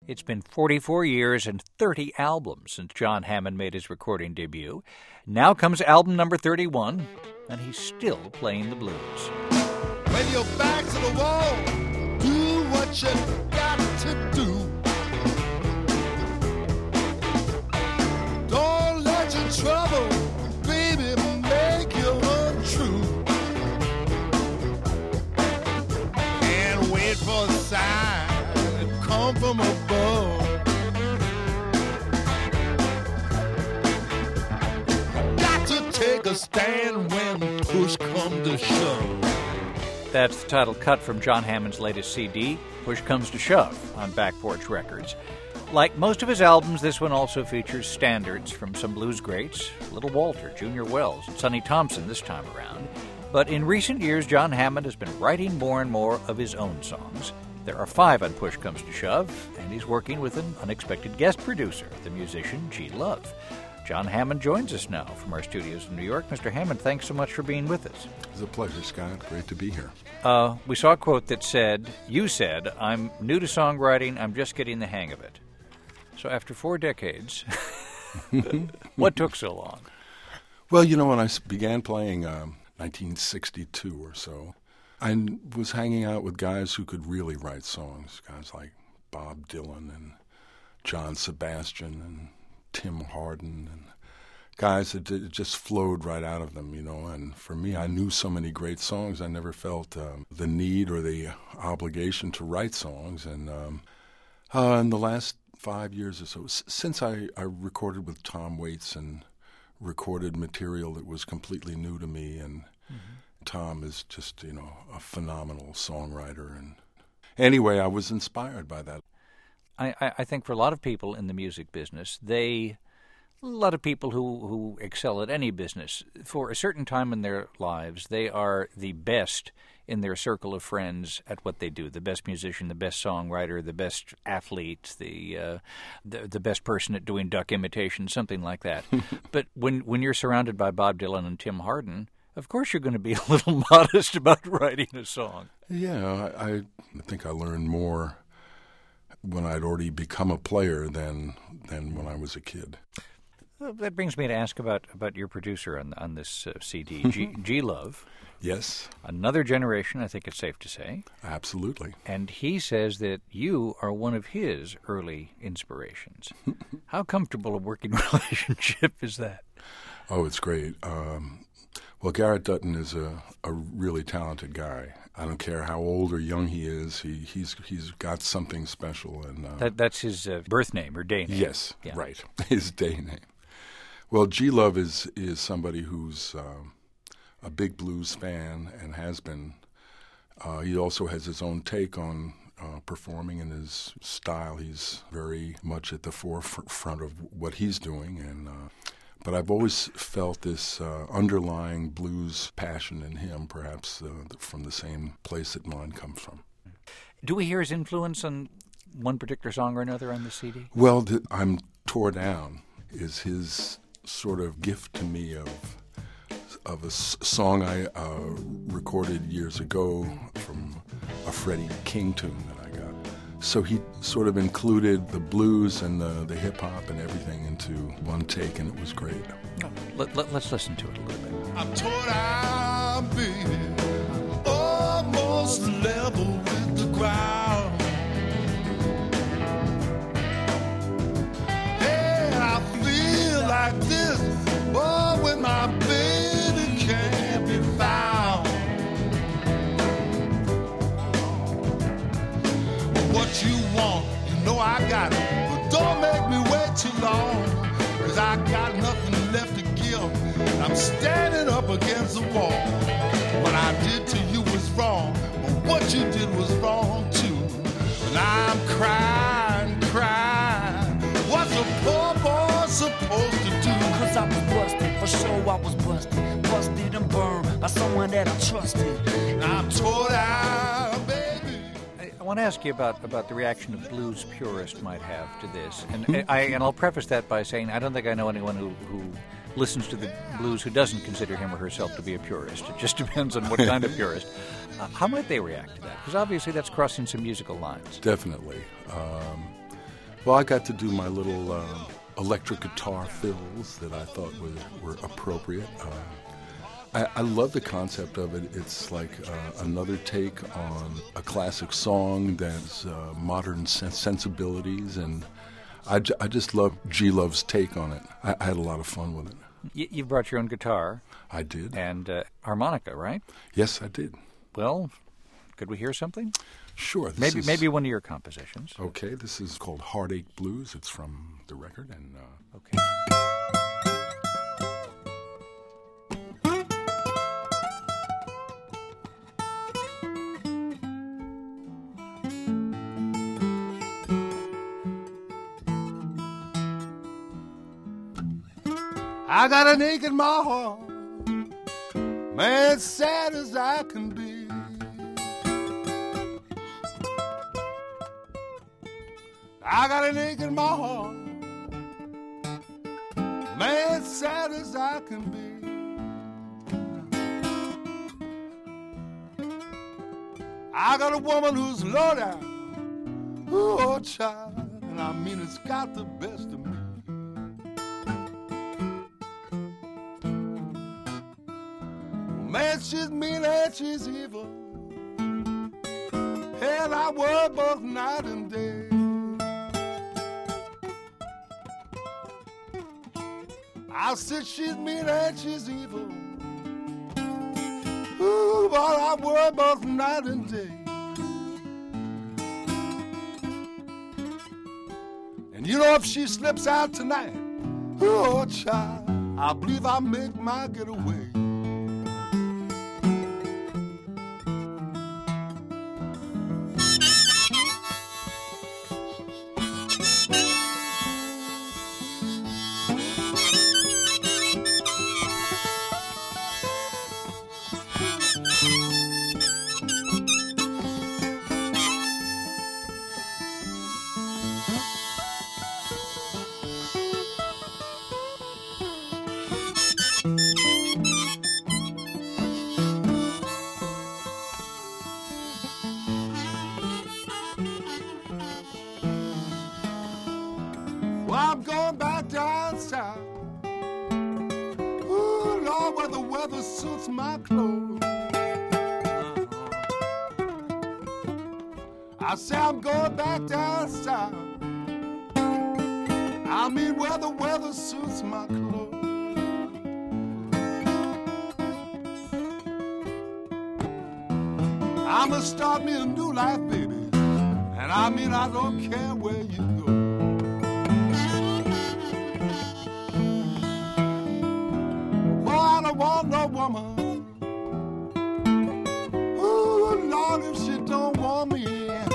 It's been 44 years and 30 albums since John Hammond made his recording debut. Now comes album number 31, and he's still playing the blues. When you're back to the wall, do what you got to do. Don't let your trouble, baby, make you untrue. And wait for a sign to come from above. Got to take a stand when push comes to shove. That's the title cut from John Hammond's latest CD, Push Comes to Shove, on Back Porch Records. Like most of his albums, this one also features standards from some blues greats, Little Walter, Junior Wells, and Sonny Thompson this time around. But in recent years, John Hammond has been writing more and more of his own songs. There are 5 on Push Comes to Shove, and he's working with an unexpected guest producer, the musician G. Love. John Hammond joins us now from our studios in New York. Mr. Hammond, thanks so much for being with us. It's a pleasure, Scott. Great to be here. We saw a quote that said, you said, "I'm new to songwriting, I'm just getting the hang of it." So after 4 decades, what took so long? Well, you know, when I began playing 1962 or so, I was hanging out with guys who could really write songs, guys like Bob Dylan and John Sebastian and Tim Hardin, and guys that just flowed right out of them, you know. And for me, I knew so many great songs, I never felt the need or the obligation to write songs. And in the last 5 years or so, since I recorded with Tom Waits and recorded material that was completely new to me, and Tom is just, you know, a phenomenal songwriter. And anyway, I was inspired by that. I think for a lot of people in the music business, a lot of people who excel at any business, for a certain time in their lives, they are the best in their circle of friends at what they do. The best musician, the best songwriter, the best athlete, the best person at doing duck imitation, something like that. But when you're surrounded by Bob Dylan and Tim Hardin, of course you're going to be a little modest about writing a song. Yeah, I think I learned more when I'd already become a player than when I was a kid. Well, that brings me to ask about your producer on this CD, G. Love. Yes. Another generation, I think it's safe to say. Absolutely. And he says that you are one of his early inspirations. How comfortable a working relationship is that? Oh, it's great. Well, Garrett Dutton is a really talented guy. I don't care how old or young he is. He's got something special, and that's his birth name or day name. Yes, yeah. Right, his day name. Well, G. Love is somebody who's a big blues fan and has been. He also has his own take on performing in his style. He's very much at the forefront of what he's doing, and. But I've always felt this underlying blues passion in him, perhaps from the same place that mine comes from. Do we hear his influence on one particular song or another on the CD? Well, I'm Tore Down is his sort of gift to me of a song I recorded years ago from a Freddie King tune that I got. So he sort of included the blues and the hip-hop and everything into one take, and it was great. Let's listen to it a little bit. I'm tore down, baby, almost level with the ground. Hey, I feel like this, boy, when my baby can't be found. What you want, you know I got it, but don't make me wait too long, 'cause I got nothing left to give. I'm standing up against the wall. What I did to you was wrong, but what you did was wrong too. And I'm crying. What's a poor boy supposed to do? 'Cause I was busted, for sure I was busted and burned by someone that I trusted. I'm tore down, baby. I want to ask you about the reaction a blues purist might have to this, and I'll preface that by saying I don't think I know anyone who listens to the blues who doesn't consider him or herself to be a purist. It just depends on what kind of purist. How might they react to that? Because obviously that's crossing some musical lines. Definitely. Well, I got to do my little electric guitar fills that I thought were appropriate. I love the concept of it. It's like another take on a classic song that's modern sensibilities, and I just love G Love's take on it. I had a lot of fun with it. You brought your own guitar. I did. And harmonica, right? Yes, I did. Well, could we hear something? Sure. Maybe one of your compositions. Okay, this is called Heartache Blues. It's from the record. And okay. I got an ache in my heart, man, sad as I can be. I got an ache in my heart, man, sad as I can be. I got a woman who's low down, oh child, and I mean it's got the best of me. Man, she's mean and she's evil, and I worry both night and day. I said she's mean and she's evil, ooh, but I worry both night and day. And you know if she slips out tonight, oh child, I believe I'll make my getaway. Well, I'm going back down south, ooh, Lord, where the weather suits my clothes. I say I'm going back down south, I mean where the weather suits my clothes. I'ma start me a new life, baby, and I mean I don't care where you go. I don't want no woman, ooh, Lord, if she don't want me.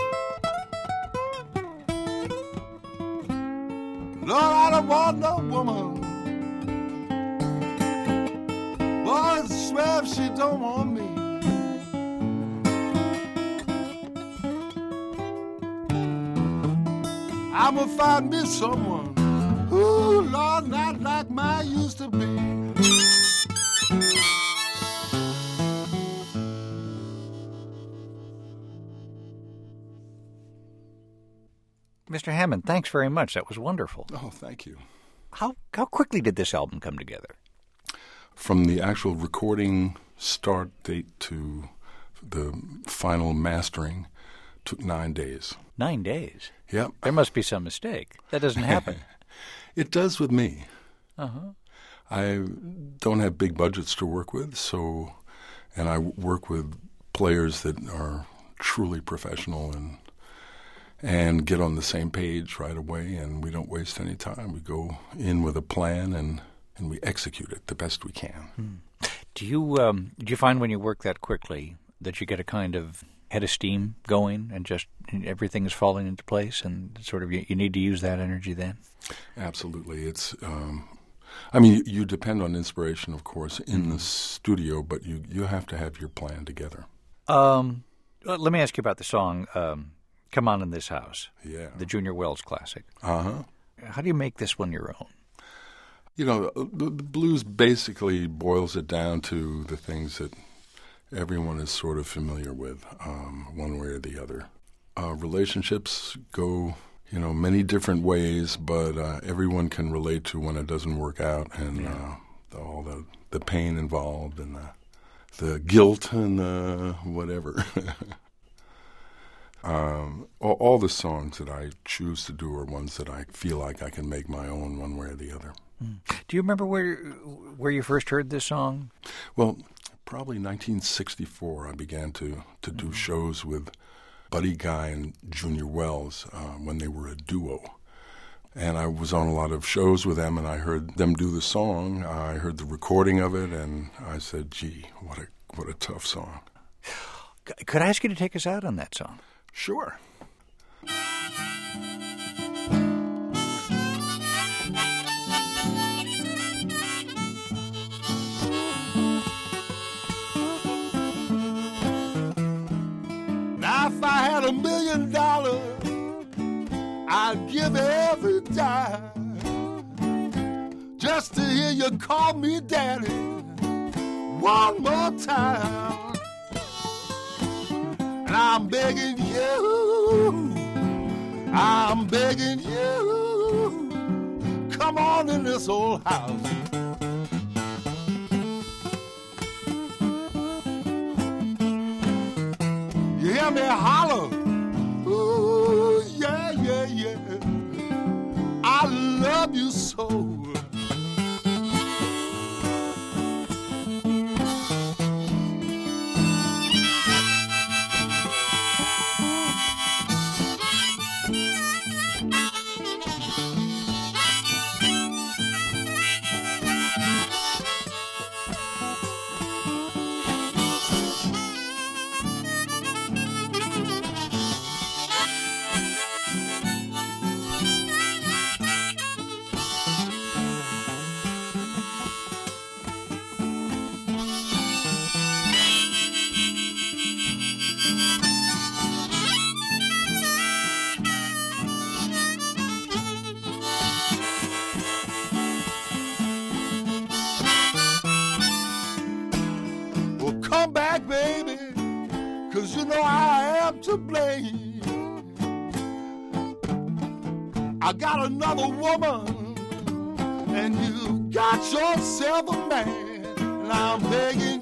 Lord, I don't want no woman, boy, I swear if she don't want me. I'ma find me someone, ooh, Lord, not like mine used to be. Mr. Hammond, thanks very much. That was wonderful. Oh, thank you. How quickly did this album come together? From the actual recording start date to the final mastering took 9 days. 9 days? Yep. There must be some mistake. That doesn't happen. It does with me. Uh-huh. I don't have big budgets to work with, and I work with players that are truly professional and get on the same page right away, and we don't waste any time. We go in with a plan and we execute it the best we can. Do you find when you work that quickly that you get a kind of head of steam going and just everything is falling into place, and sort of you need to use that energy then? Absolutely. It's I mean, you depend on inspiration, of course, in the studio, but you have to have your plan together. Let me ask you about the song Come On in This House, the Junior Wells classic. Uh-huh. How do you make this one your own? You know, the blues basically boils it down to the things that everyone is sort of familiar with, one way or the other. Relationships go many different ways, but everyone can relate to when it doesn't work out, and all the pain involved, and the guilt, and whatever. All the songs that I choose to do are ones that I feel like I can make my own one way or the other. Do you remember where you first heard this song? Well, probably 1964 I began to do shows with Buddy Guy and Junior Wells when they were a duo. And I was on a lot of shows with them, and I heard them do the song. I heard the recording of it, and I said, gee, what a tough song. Could I ask you to take us out on that song? Sure. Now if I had $1 million, I'd give every dime just to hear you call me daddy one more time. And I'm begging you, come on in this old house. You hear me holler? Ooh, yeah, yeah, yeah. I love you so. Come back, baby, 'cause you know I am to blame. I got another woman, and you got yourself a man. And I'm begging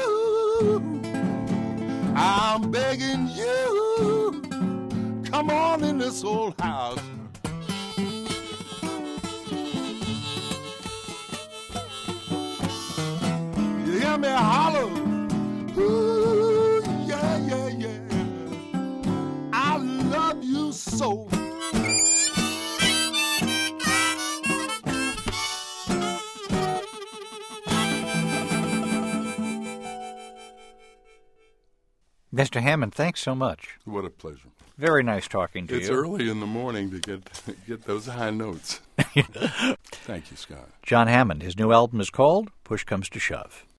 you, come on in this old house. You hear me holler? Ooh, yeah, yeah, yeah. I love you so. Mr. Hammond, thanks so much. What a pleasure. Very nice talking to you. It's early in the morning to get those high notes. Thank you, Scott. John Hammond. His new album is called Push Comes to Shove.